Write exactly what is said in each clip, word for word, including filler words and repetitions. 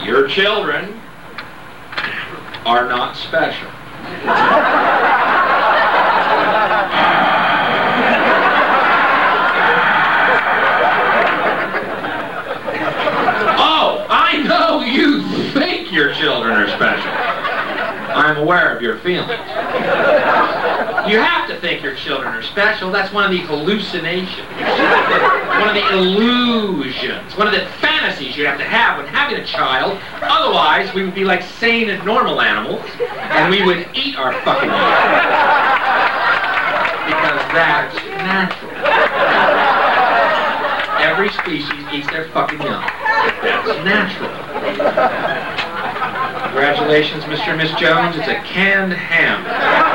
Your children are not special. Oh, I know you think your children are special. I'm aware of your feelings. You have to think your children are special. That's one of the hallucinations. One of the illusions. One of the fantasies you have to have when having a child. Otherwise, we would be like sane and normal animals, and we would eat our fucking young. Because that's natural. Every species eats their fucking young. That's natural. Congratulations, Mister and Miss Jones. It's a canned ham.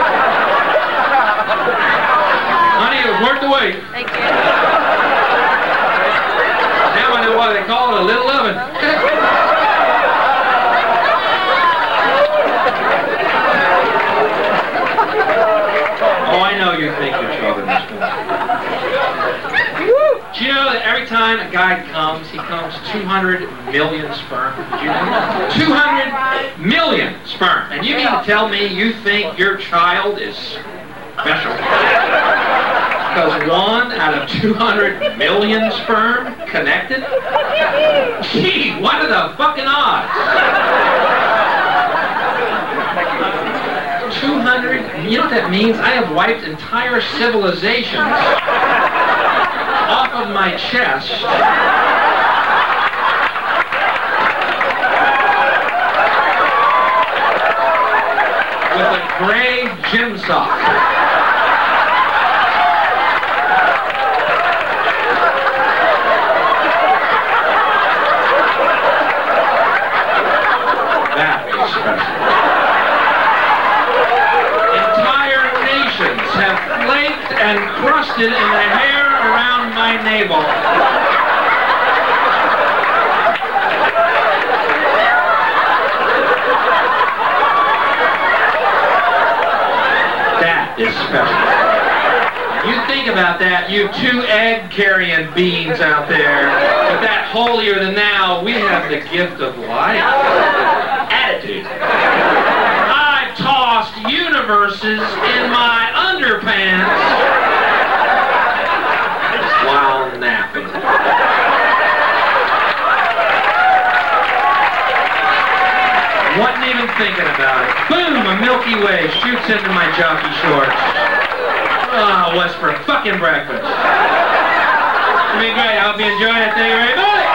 Honey, it was worth the wait. Thank you. Now I know why they call it a little oven. Oh, I know you think your children are special. Do you know that every time a guy comes, he comes two hundred million sperm? Did you know that? two hundred million sperm. And you mean to tell me you think your child is special? Because one out of two hundred million sperm connected? Gee, what are the fucking odds? two hundred, you know what that means? I have wiped entire civilizations off of my chest. With a gray gym sock. That is special. Entire nations have flaked and crusted in the hair around my navel. That is special. You think about that, you two egg-carrying beings out there, with that holier-than-thou, we have the gift of life. Attitude. I've tossed universes in my underpants while napping. Wasn't even thinking about it. Boom! A Milky Way shoots into my jockey shorts. Oh, what's for fucking breakfast? It's been great. I hope you enjoyed it. Thank you very much.